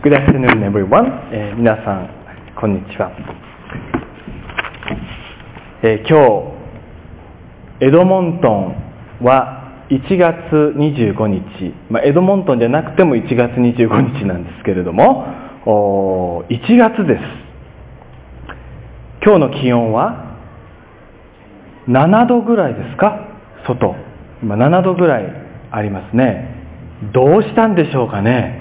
Good afternoon, everyone. 皆さん、こんにちは。今日、エドモントンは1月25日、エドモントンじゃなくても1月25日なんですけれども、1月です。今日の気温は7度ぐらいですか？外。今7度ぐらいありますね。どうしたんでしょうかね。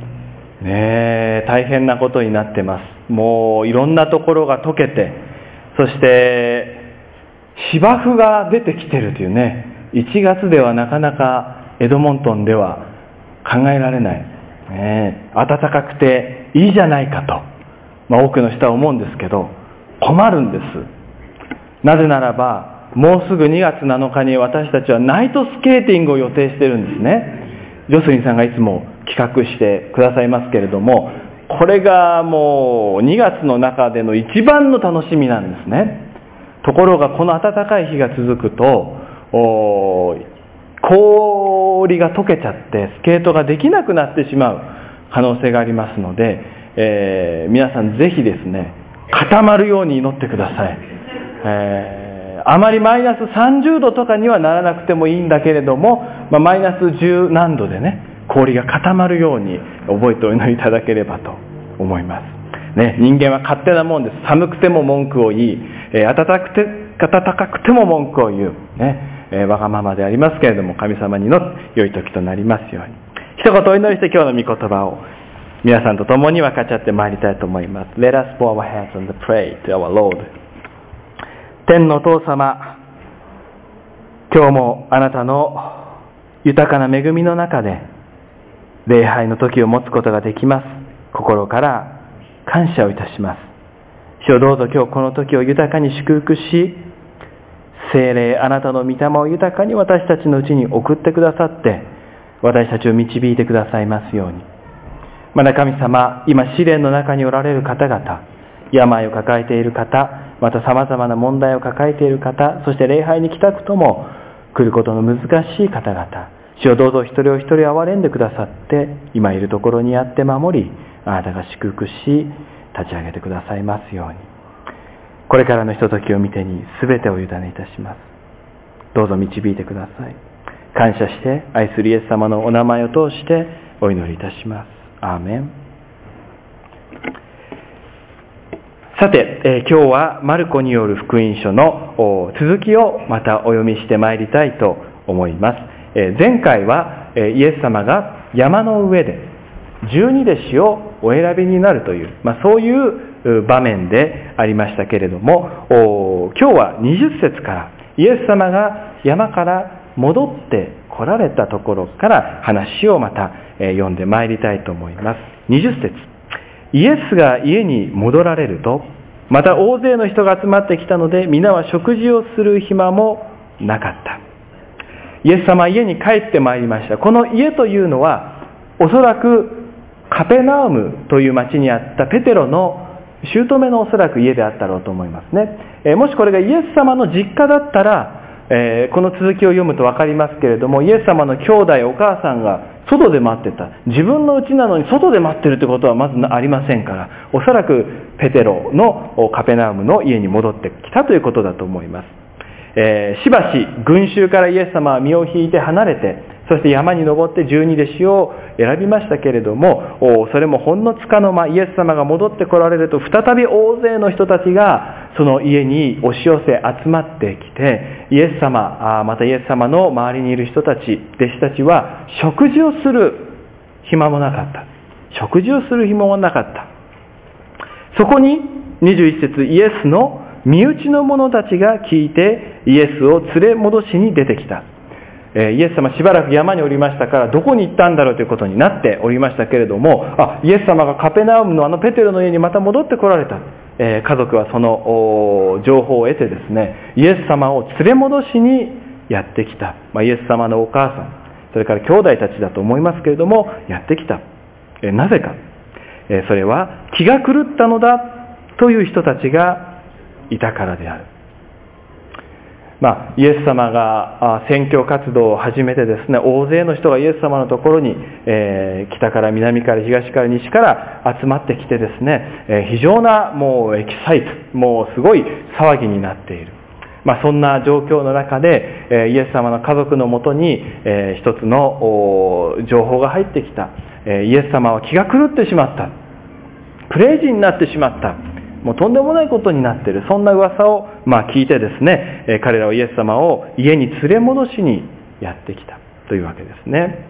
大変なことになってます。もういろんなところが溶けて、そして芝生が出てきてるというね、1月ではなかなかエドモントンでは考えられない、暖かくていいじゃないかと、多くの人は思うんですけど、困るんです。なぜならば、もうすぐ2月7日に私たちはナイトスケーティングを予定してるんですね。ジョスリンさんがいつも企画してくださいますけれども、これがもう2月の中での一番の楽しみなんですね。ところがこの暖かい日が続くと、氷が溶けちゃってスケートができなくなってしまう可能性がありますので、皆さんぜひですね、固まるように祈ってください。あまりマイナス30度とかにはならなくてもいいんだけれども、マイナス10何度でね、氷が固まるように覚えてお祈りいただければと思います。人間は勝手なもんです。寒くても文句を言い、暖かくても文句を言う。わがままでありますけれども、神様にの良い時となりますように。一言お祈りして今日の御言葉を皆さんと共に分かち合ってまいりたいと思います。Let us bow our heads and pray to our Lord. 天のお父様、今日もあなたの豊かな恵みの中で礼拝の時を持つことができます。心から感謝をいたします。主よ、どうぞ今日この時を豊かに祝福し、聖霊あなたの御霊を豊かに私たちのうちに送ってくださって、私たちを導いてくださいますように。また神様、今試練の中におられる方々、病を抱えている方、また様々な問題を抱えている方、そして礼拝に来たくとも来ることの難しい方々、主をどうぞ一人お一人憐れんでくださって、今いるところにあって守り、あなたが祝福し立ち上げてくださいますように。これからのひとときを見てに全てを委ねいたします。どうぞ導いてください。感謝して愛するイエス様のお名前を通してお祈りいたします。アーメン。さて、今日はマルコによる福音書の続きをまたお読みしてまいりたいと思います。前回はイエス様が山の上で12弟子をお選びになるという、そういう場面でありましたけれども、今日は20節からイエス様が山から戻って来られたところから話をまた読んでまいりたいと思います。20節、イエスが家に戻られると、また大勢の人が集まってきたので、皆は食事をする暇もなかった。イエス様は家に帰ってまいりました。この家というのは、おそらくカペナウムという町にあったペテロの姑のおそらく家であったろうと思いますね。もしこれがイエス様の実家だったら、この続きを読むと分かりますけれども、イエス様の兄弟お母さんが外で待ってた。自分の家なのに外で待ってるってことはまずありませんから、おそらくペテロのカペナウムの家に戻ってきたということだと思います。しばし群衆からイエス様は身を引いて離れて、そして山に登って12弟子を選びましたけれども、それもほんのつかの間、イエス様が戻ってこられると、再び大勢の人たちがその家に押し寄せ集まってきて、イエス様、またイエス様の周りにいる人たち、弟子たちは食事をする暇もなかった。食事をする暇もなかった。そこに21節、イエスの身内の者たちが聞いてイエスを連れ戻しに出てきた。イエス様しばらく山におりましたから、どこに行ったんだろうということになっておりましたけれども、イエス様がカペナウムのペテロの家にまた戻ってこられた。家族はその情報を得てですね、イエス様を連れ戻しにやってきた。イエス様のお母さん、それから兄弟たちだと思いますけれども、やってきた。なぜか、それは気が狂ったのだという人たちがいたからである。 イエス様が宣教活動を始めてですね、大勢の人がイエス様のところに、北から南から東から西から集まってきてですね、非常なもうエキサイト、もうすごい騒ぎになっている。そんな状況の中で、イエス様の家族のもとに、一つの情報が入ってきた。イエス様は気が狂ってしまった。クレイジーになってしまった。もうとんでもないことになっている。そんな噂を聞いてですね、彼らはイエス様を家に連れ戻しにやってきたというわけですね。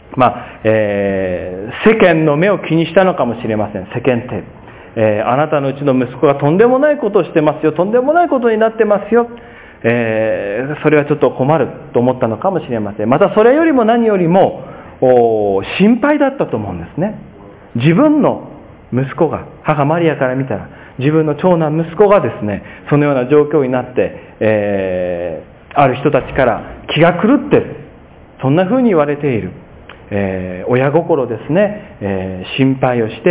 世間の目を気にしたのかもしれません。世間体。あなたのうちの息子がとんでもないことをしてますよ。とんでもないことになってますよ。それはちょっと困ると思ったのかもしれません。またそれよりも何よりも心配だったと思うんですね。自分の息子が、母マリアから見たら自分の長男息子がですね、そのような状況になって、ある人たちから気が狂ってる、そんな風に言われている、親心ですね、心配をして、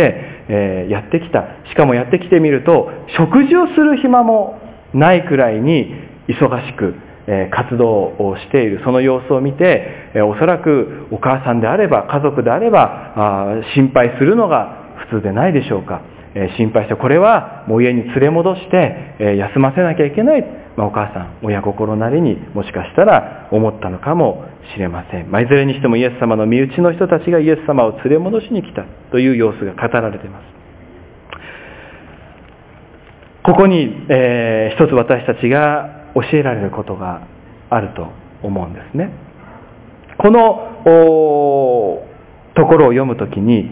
やってきた。しかもやってきてみると食事をする暇もないくらいに忙しく活動をしている。その様子を見て、おそらくお母さんであれば家族であれば心配するのが普通でないでしょうか。心配して、これはもう家に連れ戻して休ませなきゃいけない、お母さん親心なりにもしかしたら思ったのかもしれません。いずれにしてもイエス様の身内の人たちがイエス様を連れ戻しに来たという様子が語られています。ここに、一つ私たちが教えられることがあると思うんですね。このところを読むときに、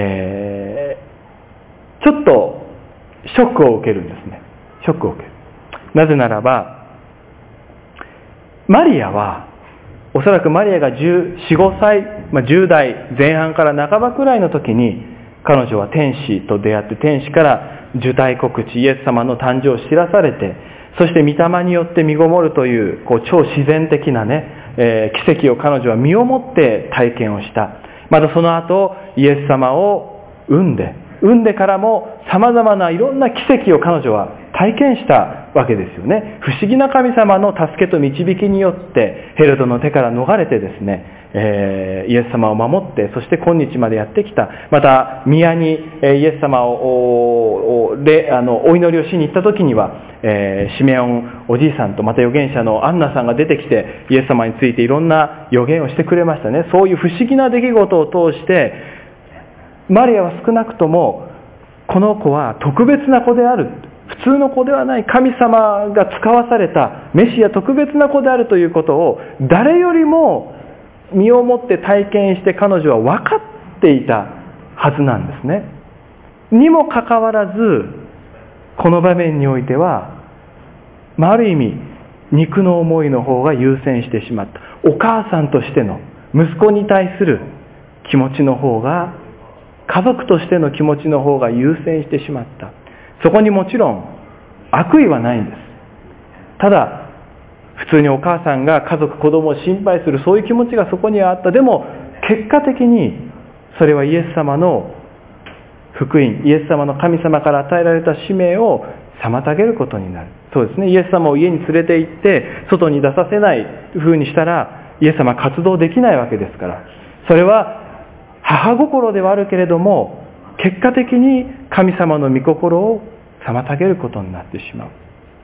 ちょっとショックを受けるんですね。ショックを受ける。なぜならば、マリアはおそらくマリアが14、15歳、10代前半から半ばくらいの時に彼女は天使と出会って、天使から受胎告知、イエス様の誕生を知らされて、そして御霊によって身ごもるという、超自然的なね、奇跡を彼女は身をもって体験をした。またその後イエス様を産んでからも様々ないろんな奇跡を彼女は体験したわけですよね。不思議な神様の助けと導きによってヘロドの手から逃れてですね、イエス様を守って、そして今日までやってきた。また宮にイエス様をお祈りをしに行った時には、シメオンおじいさんとまた預言者のアンナさんが出てきてイエス様についていろんな預言をしてくれましたね。そういう不思議な出来事を通してマリアは少なくともこの子は特別な子である、普通の子ではない、神様が使わされたメシア、特別な子であるということを誰よりも身をもって体験して彼女は分かっていたはずなんですね。にもかかわらずこの場面においては、ある意味肉の思いの方が優先してしまった。お母さんとしての息子に対する気持ちの方が、家族としての気持ちの方が優先してしまった。そこにもちろん悪意はないんです。ただ普通にお母さんが家族子供を心配する、そういう気持ちがそこにはあった。でも結果的にそれはイエス様の福音、イエス様の神様から与えられた使命を妨げることになる。そうですね、イエス様を家に連れて行って外に出させない風にしたらイエス様は活動できないわけですから、それは母心ではあるけれども結果的に神様の御心を妨げることになってしまう。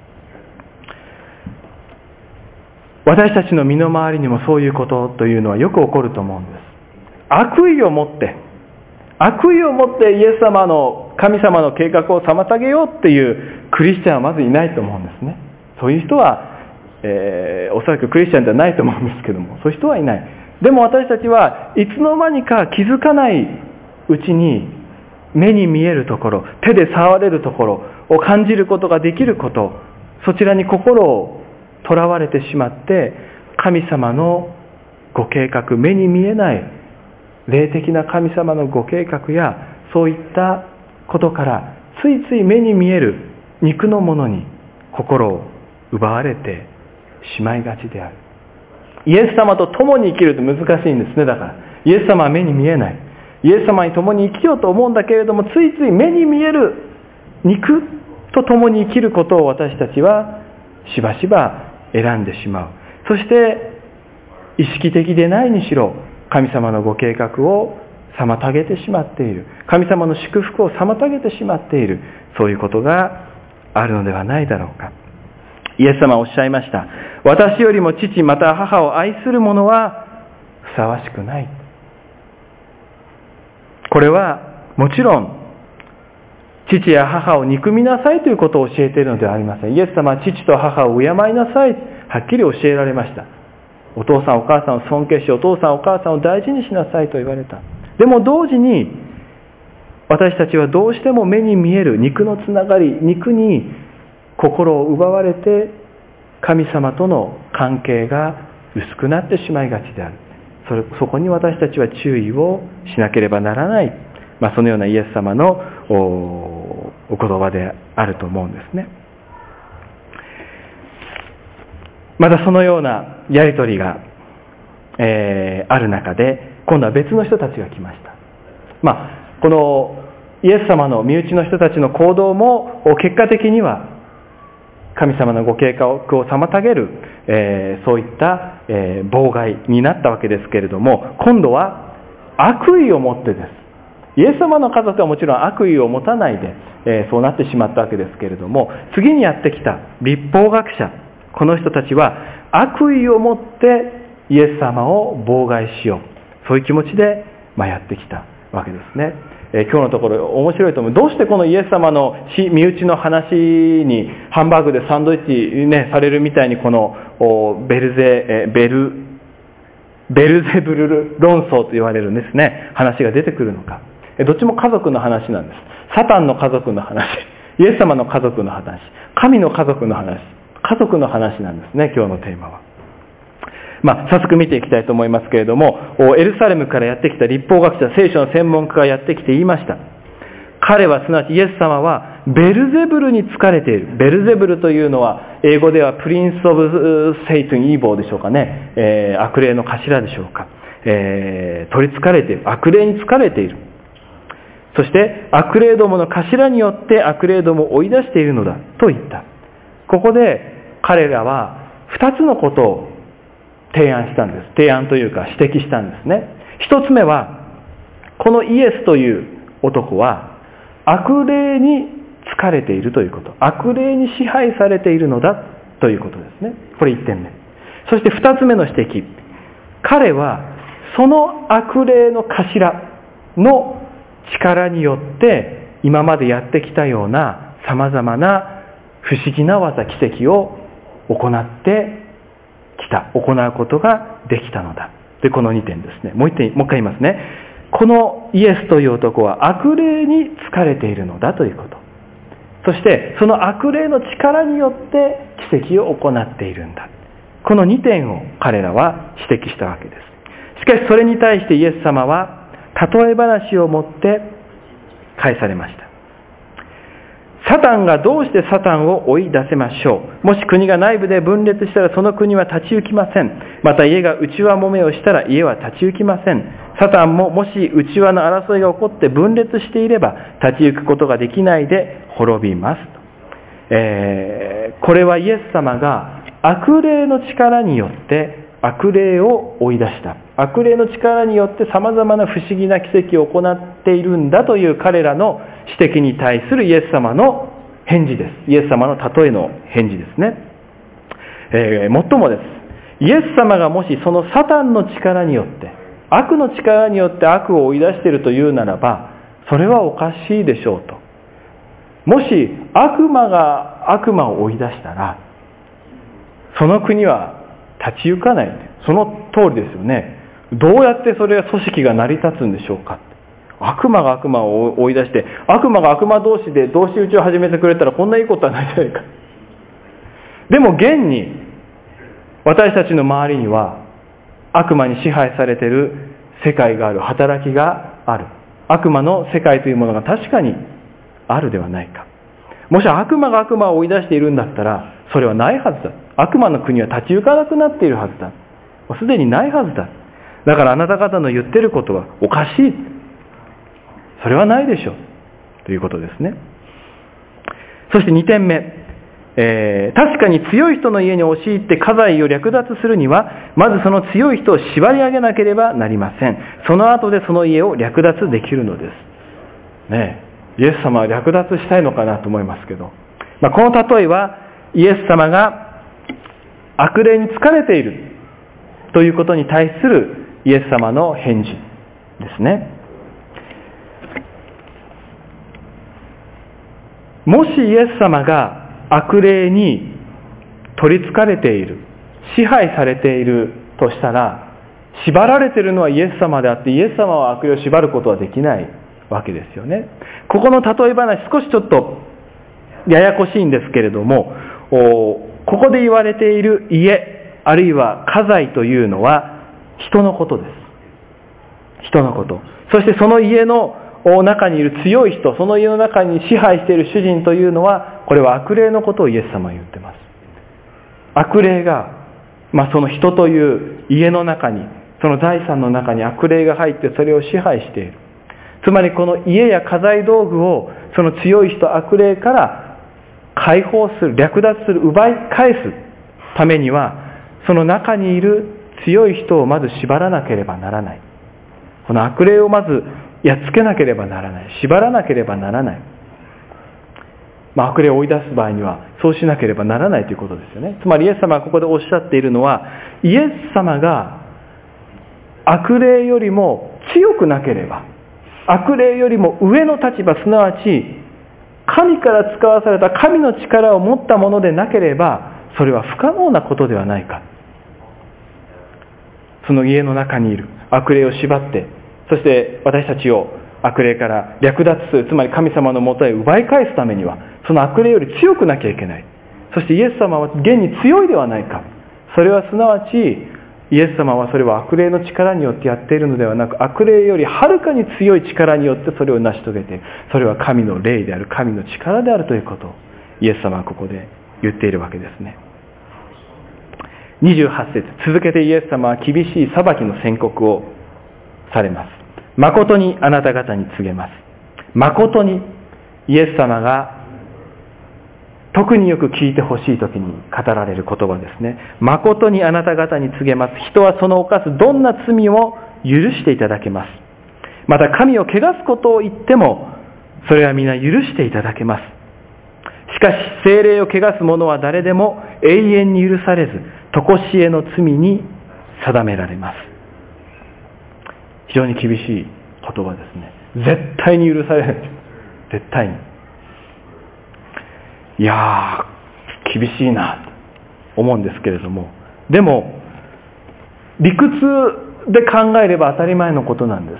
私たちの身の回りにもそういうことというのはよく起こると思うんです。悪意を持ってイエス様の神様の計画を妨げようっていうクリスチャンはまずいないと思うんですね。そういう人は、おそらくクリスチャンではないと思うんですけども、そういう人はいない。でも私たちはいつの間にか気づかないうちに目に見えるところ、手で触れるところを感じることができること、そちらに心をとらわれてしまって神様のご計画、目に見えない霊的な神様のご計画やそういったことからついつい目に見える肉のものに心を奪われてしまいがちである。イエス様と共に生きると難しいんですね。だからイエス様は目に見えない、イエス様に共に生きようと思うんだけれども、ついつい目に見える肉と共に生きることを私たちはしばしば選んでしまう。そして意識的でないにしろ神様のご計画を妨げてしまっている、神様の祝福を妨げてしまっている、そういうことがあるのではないだろうか。イエス様はおっしゃいました。私よりも父また母を愛する者はふさわしくない。これはもちろん父や母を憎みなさいということを教えているのではありません。イエス様は父と母を敬いなさい、はっきり教えられました。お父さんお母さんを尊敬し、お父さんお母さんを大事にしなさいと言われた。でも同時に私たちはどうしても目に見える肉のつながり、肉に心を奪われて神様との関係が薄くなってしまいがちである。そこに私たちは注意をしなければならない、そのようなイエス様のお言葉であると思うんですね。またそのようなやり取りが、ある中で今度は別の人たちが来ました。このイエス様の身内の人たちの行動も結果的には神様のご計画を妨げる、そういった、妨害になったわけですけれども、今度は悪意を持ってです。イエス様の家族はもちろん悪意を持たないで、そうなってしまったわけですけれども、次にやってきた律法学者、この人たちは悪意を持ってイエス様を妨害しよう、そういう気持ちで、やってきたわけですね。今日のところ面白いと思う。どうしてこのイエス様の身内の話にハンバーグでサンドイッチ、されるみたいにこのベルゼブル論争と言われるんですね、話が出てくるのか。どっちも家族の話なんです。サタンの家族の話、イエス様の家族の話、神の家族の話、家族の話なんですね、今日のテーマは。早速見ていきたいと思いますけれども、エルサレムからやってきた律法学者、聖書の専門家がやってきて言いました。彼はすなわちイエス様はベルゼブルに疲れている。ベルゼブルというのは英語ではプリンス・オブ・セイトン・イーボーでしょうかね、悪霊の頭でしょうか、取り憑かれている、悪霊に疲れている。そして悪霊どもの頭によって悪霊どもを追い出しているのだと言った。ここで彼らは2つのことを提案したんです。提案というか指摘したんですね。一つ目は、このイエスという男は悪霊に疲れているということ。悪霊に支配されているのだということですね。これ1点目。そして2つ目の指摘。彼はその悪霊の頭の力によって今までやってきたような様々な不思議な技、奇跡を行ってきた、行うことができたのだ。で、この2点ですね。もう一回言いますね。このイエスという男は悪霊に疲れているのだということ。そしてその悪霊の力によって奇跡を行っているんだ。この2点を彼らは指摘したわけです。しかしそれに対してイエス様は例え話を持って返されました。サタンがどうしてサタンを追い出せましょう。もし国が内部で分裂したらその国は立ち行きません。また家が内輪もめをしたら家は立ち行きません。サタンももし内輪の争いが起こって分裂していれば立ち行くことができないで滅びますと。これはイエス様が悪霊の力によって悪霊を追い出した。悪霊の力によって様々な不思議な奇跡を行っているんだという彼らの指摘に対するイエス様の返事です。イエス様の例えの返事ですね。もっともです。イエス様がもしそのサタンの力によって、悪の力によって悪を追い出しているというならば、それはおかしいでしょうと。もし悪魔が悪魔を追い出したら、その国は立ち行かない。その通りですよね。どうやってそれは組織が成り立つんでしょうか。悪魔が悪魔を追い出して、悪魔が悪魔同士で同士討ちを始めてくれたらこんないいことはないじゃないか。でも現に私たちの周りには悪魔に支配されている世界がある、働きがある。悪魔の世界というものが確かにあるではないか。もし悪魔が悪魔を追い出しているんだったら、それはないはずだ。悪魔の国は立ち行かなくなっているはずだ。もうすでにないはずだ。だからあなた方の言ってることはおかしい。それはないでしょう。ということですね。そして2点目。 確かに強い人の家に押し入って家財を略奪するには、まずその強い人を縛り上げなければなりません。その後でその家を略奪できるのです。ねえ、イエス様は略奪したいのかなと思いますけど、この例えはイエス様が悪霊に疲れているということに対するイエス様の返事ですね。もしイエス様が悪霊に取り憑かれている、支配されているとしたら、縛られているのはイエス様であって、イエス様は悪霊を縛ることはできないわけですよね。ここの例え話、少しちょっとややこしいんですけれども、ここで言われている家、あるいは家財というのは人のことです。人のこと。そしてその家の中にいる強い人、その家の中に支配している主人というのは、これは悪霊のことをイエス様は言っています。悪霊が、その人という家の中に、その財産の中に悪霊が入ってそれを支配している。つまりこの家や家財道具をその強い人、悪霊から解放する、略奪する、奪い返すためには、その中にいる強い人をまず縛らなければならない。この悪霊をまずやっつけなければならない。縛らなければならない。悪霊を追い出す場合にはそうしなければならないということですよね。つまりイエス様がここでおっしゃっているのは、イエス様が悪霊よりも強くなければ、悪霊よりも上の立場、すなわち神から使わされた神の力を持ったものでなければ、それは不可能なことではないか。その家の中にいる悪霊を縛って、そして私たちを悪霊から略奪する、つまり神様のもとへ奪い返すためには、その悪霊より強くなきゃいけない。そしてイエス様は現に強いではないか。それはすなわちイエス様はそれは悪霊の力によってやっているのではなく、悪霊よりはるかに強い力によってそれを成し遂げている。それは神の霊である、神の力であるということをイエス様はここで言っているわけですね。28節、続けてイエス様は厳しい裁きの宣告をされます。誠にあなた方に告げます。誠に、イエス様が特によく聞いてほしい時に語られる言葉ですね。誠にあなた方に告げます。人はその犯すどんな罪を許していただけます。また神を汚すことを言っても、それは皆許していただけます。しかし聖霊を汚す者は誰でも永遠に許されず、常しえの罪に定められます。非常に厳しい言葉ですね。絶対に許されない。絶対に。いやー、厳しいなと思うんですけれども、でも理屈で考えれば当たり前のことなんです。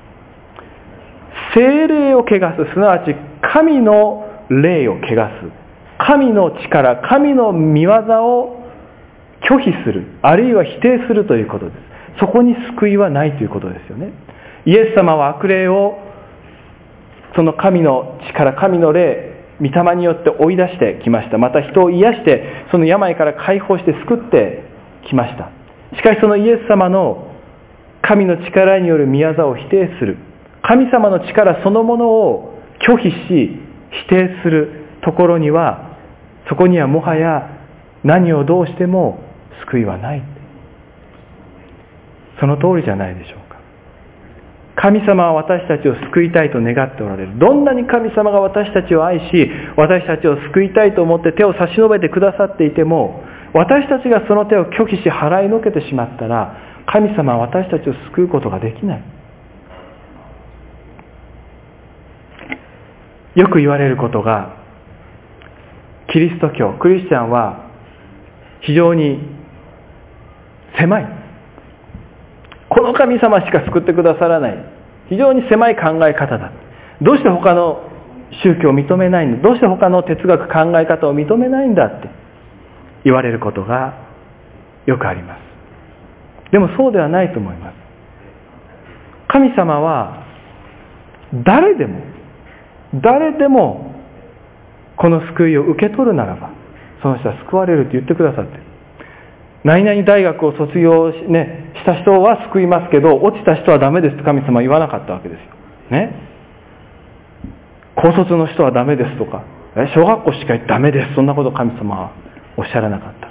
聖霊を汚す、すなわち神の霊を汚す、神の力、神の御業を拒否する、あるいは否定するということです。そこに救いはないということですよね。イエス様は悪霊をその神の力、神の霊、御霊によって追い出してきました。また人を癒してその病から解放して救ってきました。しかしそのイエス様の神の力による御業を否定する、神様の力そのものを拒否し否定するところには、そこにはもはや何をどうしても救いはない。その通りじゃないでしょうか。神様は私たちを救いたいと願っておられる。どんなに神様が私たちを愛し、私たちを救いたいと思って手を差し伸べてくださっていても、私たちがその手を拒否し払いのけてしまったら、神様は私たちを救うことができない。よく言われることが、キリスト教、クリスチャンは非常に狭い。この神様しか救ってくださらない。非常に狭い考え方だ。どうして他の宗教を認めないんだ。どうして他の哲学、考え方を認めないんだって言われることがよくあります。でもそうではないと思います。神様は誰でもこの救いを受け取るならば、その人は救われると言ってくださっている。何々大学を卒業した人は救いますけど、落ちた人はダメですと神様は言わなかったわけですよ。ね。高卒の人はダメですとか、 小学校しかダメです、そんなこと神様はおっしゃらなかった。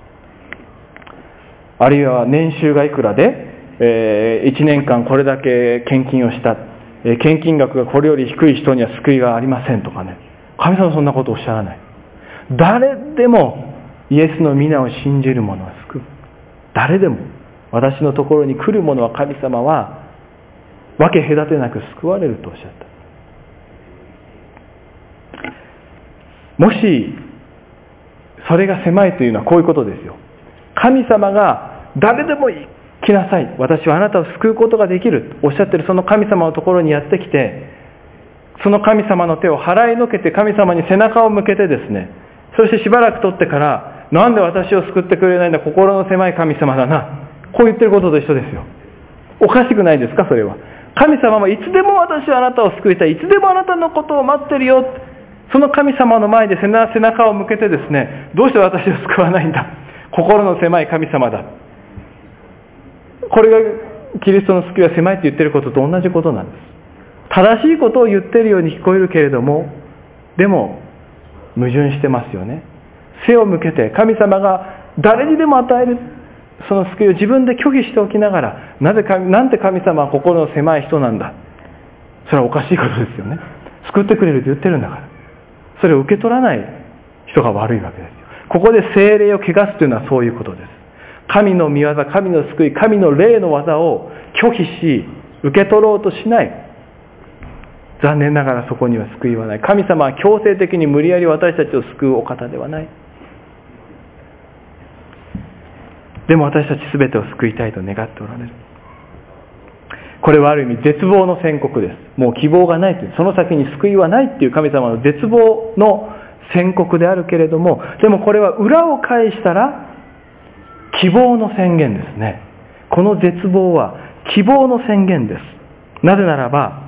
あるいは年収がいくらで、1年間これだけ献金をした、献金額がこれより低い人には救いがありませんとかね、神様はそんなことをおっしゃらない。誰でもイエスの皆を信じる者は救う。誰でも私のところに来る者は神様は分け隔てなく救われるとおっしゃった。もしそれが狭いというのはこういうことですよ。神様が誰でも来なさい、私はあなたを救うことができるとおっしゃっているその神様のところにやってきて、その神様の手を払いのけて神様に背中を向けてですね、そしてしばらく経ってから、なんで私を救ってくれないんだ、心の狭い神様だな、こう言ってることと一緒ですよ。おかしくないですか、それは。神様はいつでも私はあなたを救いたい、いつでもあなたのことを待ってるよ、その神様の前で背中を向けてですね、どうして私を救わないんだ、心の狭い神様だ。これがキリストの救いは狭いって言ってることと同じことなんです。正しいことを言ってるように聞こえるけれども、でも矛盾してますよね。背を向けて神様が誰にでも与えるその救いを自分で拒否しておきながら、なんて神様は心の狭い人なんだ、それはおかしいことですよね。救ってくれると言ってるんだから、それを受け取らない人が悪いわけですよ。ここで聖霊を汚すというのはそういうことです。神の御業、神の救い、神の霊の技を拒否し受け取ろうとしない。残念ながらそこには救いはない。神様は強制的に無理やり私たちを救うお方ではない。でも私たち全てを救いたいと願っておられる。これはある意味絶望の宣告です。もう希望がないという、その先に救いはないという神様の絶望の宣告であるけれども、でもこれは裏を返したら希望の宣言ですね。この絶望は希望の宣言です。なぜならば、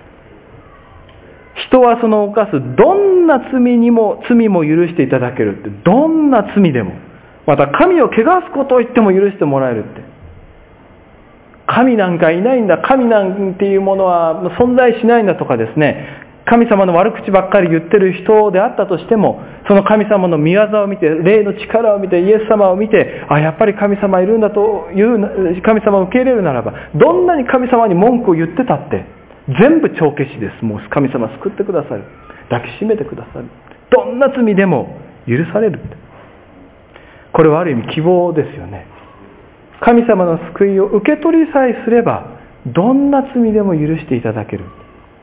人はその犯すどんな罪も許していただけるって、どんな罪でも、また神を汚すことを言っても許してもらえるって、神なんかいないんだ、神なんていうものは存在しないんだとかですね、神様の悪口ばっかり言ってる人であったとしても、その神様の御業を見て、霊の力を見て、イエス様を見て、やっぱり神様いるんだという神様を受け入れるならば、どんなに神様に文句を言ってたって全部帳消しです。もう神様救ってくださる、抱きしめてくださる、どんな罪でも許される。これはある意味希望ですよね。神様の救いを受け取りさえすれば、どんな罪でも許していただける。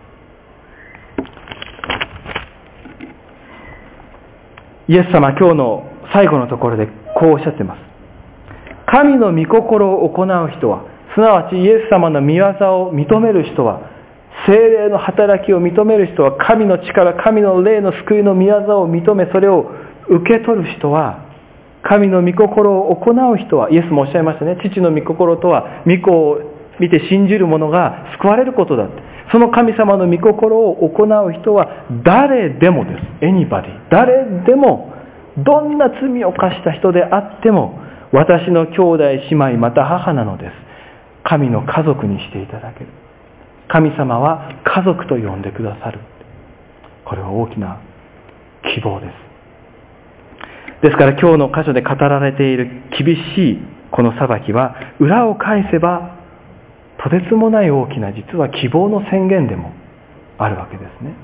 イエス様は今日の最後のところでこうおっしゃっています。神の御心を行う人は、すなわちイエス様の御業を認める人は、聖霊の働きを認める人は、神の力、神の霊の救いの御業を認め、それを受け取る人は、神の御心を行う人は、イエスもおっしゃいましたね。父の御心とは、御子を見て信じる者が救われることだって。その神様の御心を行う人は誰でもです。Anybody。誰でも、どんな罪を犯した人であっても、私の兄弟姉妹また母なのです。神の家族にしていただける。神様は家族と呼んでくださる。これは大きな希望です。ですから今日の箇所で語られている厳しいこの裁きは、裏を返せばとてつもない大きな実は希望の宣言でもあるわけですね。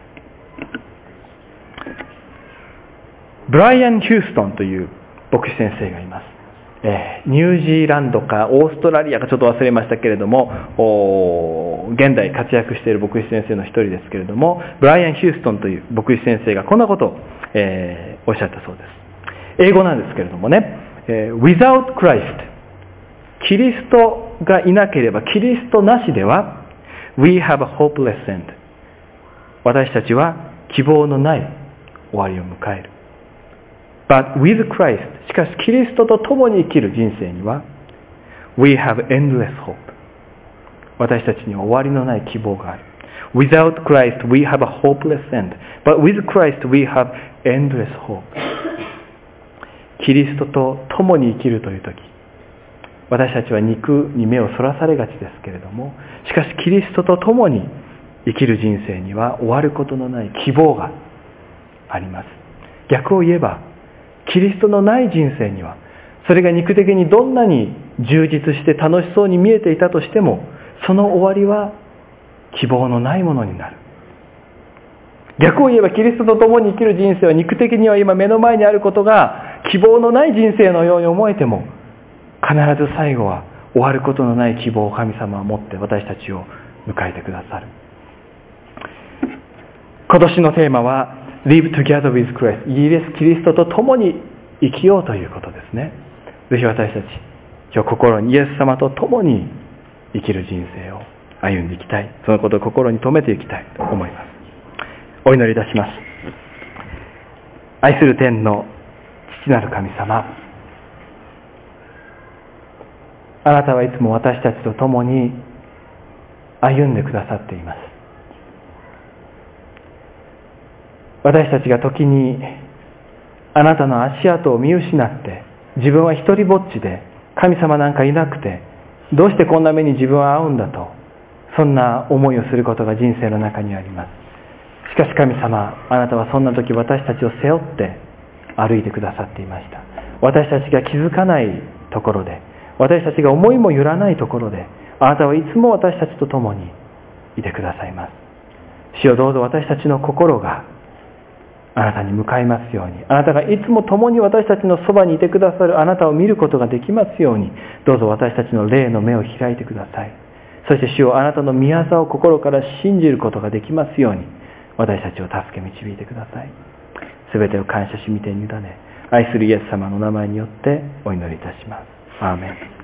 ブライアン・ヒューストンという牧師先生がいます。ニュージーランドかオーストラリアかちょっと忘れましたけれども、現代活躍している牧師先生の一人ですけれども、ブライアン・ヒューストンという牧師先生がこんなことを、おっしゃったそうです。英語なんですけれどもね、Without Christ、 キリストがいなければ、キリストなしでは We have a hopeless end、 私たちは希望のない終わりを迎える。 But with Christ、 しかしキリストと共に生きる人生には We have endless hope、 私たちには終わりのない希望がある。 Without Christ we have a hopeless end, but with Christ we have endless hope。 キリストと共に生きるという時、私たちは肉に目をそらされがちですけれども、しかしキリストと共に生きる人生には終わることのない希望があります。逆を言えば、キリストのない人生には、それが肉的にどんなに充実して楽しそうに見えていたとしても、その終わりは希望のないものになる。逆を言えば、キリストと共に生きる人生は、肉的には今目の前にあることが希望のない人生のように思えても、必ず最後は終わることのない希望を神様は持って私たちを迎えてくださる。今年のテーマは Live together with Christ、 イエス・キリストと共に生きようということですね。ぜひ私たち今日心にイエス様と共に生きる人生を歩んでいきたい、そのことを心に留めていきたいと思います。お祈りいたします。愛する天の父なる神様、あなたはいつも私たちと共に歩んでくださっています。私たちが時にあなたの足跡を見失って、自分は一人ぼっちで神様なんかいなくて、どうしてこんな目に自分は遭うんだと、そんな思いをすることが人生の中にあります。しかし神様、あなたはそんな時私たちを背負って歩いてくださっていました。私たちが気づかないところで、私たちが思いもよらないところで、あなたはいつも私たちと共にいてくださいます。主よ、どうぞ私たちの心があなたに向かいますように、あなたがいつも共に私たちのそばにいてくださるあなたを見ることができますように、どうぞ私たちの霊の目を開いてください。そして主よ、あなたの御業を心から信じることができますように、私たちを助け導いてください。すべてを感謝し、御手に委ね、愛するイエス様の名前によってお祈りいたします。アーメン。